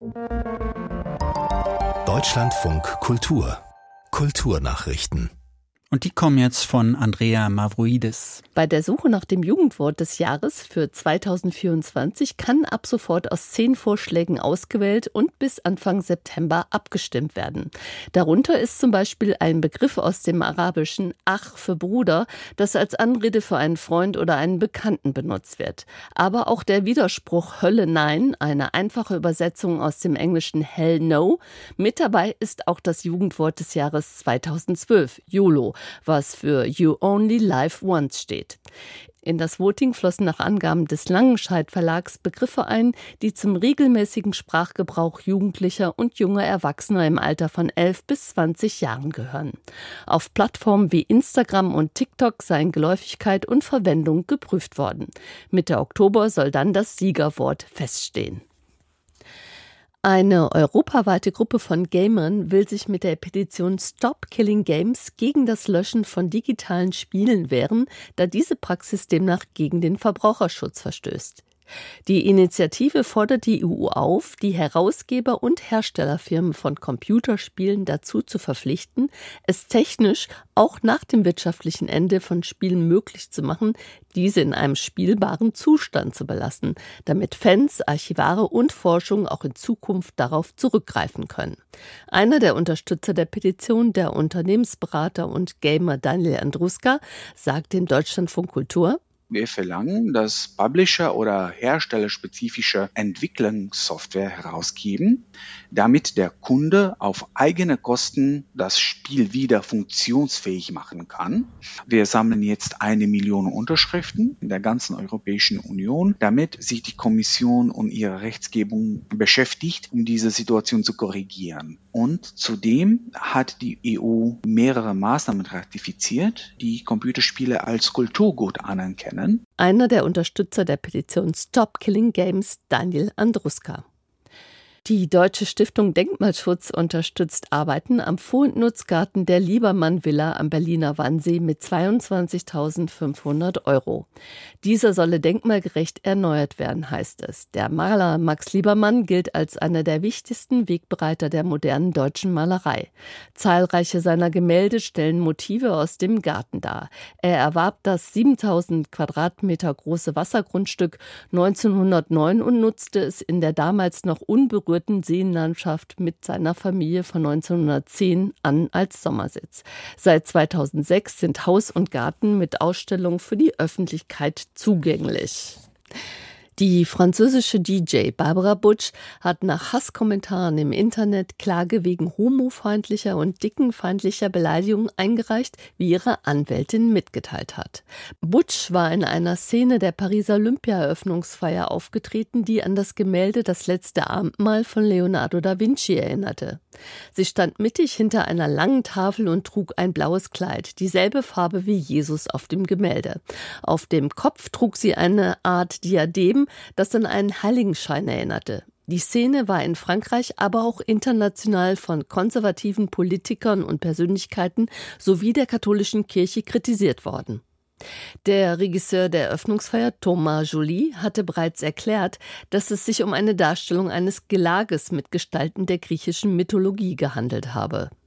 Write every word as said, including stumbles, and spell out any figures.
Deutschlandfunk Kultur. Kulturnachrichten. Und die kommen jetzt von Andrea Mavroidis. Bei der Suche nach dem Jugendwort des Jahres für zweitausendvierundzwanzig kann ab sofort aus zehn Vorschlägen ausgewählt und bis Anfang September abgestimmt werden. Darunter ist zum Beispiel ein Begriff aus dem Arabischen Ach für Bruder, das als Anrede für einen Freund oder einen Bekannten benutzt wird. Aber auch der Widerspruch Hölle Nein, eine einfache Übersetzung aus dem Englischen Hell No. Mit dabei ist auch das Jugendwort des Jahres zweitausendzwölf, YOLO, was für You Only Live Once steht. In das Voting flossen nach Angaben des Langenscheidt Verlags Begriffe ein, die zum regelmäßigen Sprachgebrauch Jugendlicher und junger Erwachsener im Alter von elf bis zwanzig Jahren gehören. Auf Plattformen wie Instagram und TikTok seien Geläufigkeit und Verwendung geprüft worden. Mitte Oktober soll dann das Siegerwort feststehen. Eine europaweite Gruppe von Gamern will sich mit der Petition Stop Killing Games gegen das Löschen von digitalen Spielen wehren, da diese Praxis demnach gegen den Verbraucherschutz verstößt. Die Initiative fordert die E U auf, die Herausgeber und Herstellerfirmen von Computerspielen dazu zu verpflichten, es technisch auch nach dem wirtschaftlichen Ende von Spielen möglich zu machen, diese in einem spielbaren Zustand zu belassen, damit Fans, Archivare und Forschung auch in Zukunft darauf zurückgreifen können. Einer der Unterstützer der Petition, der Unternehmensberater und Gamer Daniel Andruska, sagt dem Deutschlandfunk Kultur: Wir verlangen, dass Publisher oder herstellerspezifische Entwicklungssoftware herausgeben, damit der Kunde auf eigene Kosten das Spiel wieder funktionsfähig machen kann. Wir sammeln jetzt eine Million Unterschriften in der ganzen Europäischen Union, damit sich die Kommission und ihre Rechtsgebung beschäftigt, um diese Situation zu korrigieren. Und zudem hat die E U mehrere Maßnahmen ratifiziert, die Computerspiele als Kulturgut anerkennen. Einer der Unterstützer der Petition Stop Killing Games, Daniel Andruska. Die Deutsche Stiftung Denkmalschutz unterstützt Arbeiten am Fuhr- und Nutzgarten der Liebermann-Villa am Berliner Wannsee mit zweiundzwanzigtausendfünfhundert Euro. Dieser solle denkmalgerecht erneuert werden, heißt es. Der Maler Max Liebermann gilt als einer der wichtigsten Wegbereiter der modernen deutschen Malerei. Zahlreiche seiner Gemälde stellen Motive aus dem Garten dar. Er erwarb das siebentausend Quadratmeter große Wassergrundstück neunzehnhundertneun und nutzte es in der damals noch unberührten Seenlandschaft mit seiner Familie von neunzehnhundertzehn an als Sommersitz. Seit zweitausendsechs sind Haus und Garten mit Ausstellungen für die Öffentlichkeit zugänglich. Die französische D J Barbara Butch hat nach Hasskommentaren im Internet Klage wegen homofeindlicher und dickenfeindlicher Beleidigung eingereicht, wie ihre Anwältin mitgeteilt hat. Butch war in einer Szene der Pariser Olympia-Eröffnungsfeier aufgetreten, die an das Gemälde Das letzte Abendmahl von Leonardo da Vinci erinnerte. Sie stand mittig hinter einer langen Tafel und trug ein blaues Kleid, dieselbe Farbe wie Jesus auf dem Gemälde. Auf dem Kopf trug sie eine Art Diadem, das an einen Heiligenschein erinnerte. Die Szene war in Frankreich, aber auch international von konservativen Politikern und Persönlichkeiten sowie der katholischen Kirche kritisiert worden. Der Regisseur der Eröffnungsfeier, Thomas Joly, hatte bereits erklärt, dass es sich um eine Darstellung eines Gelages mit Gestalten der griechischen Mythologie gehandelt habe.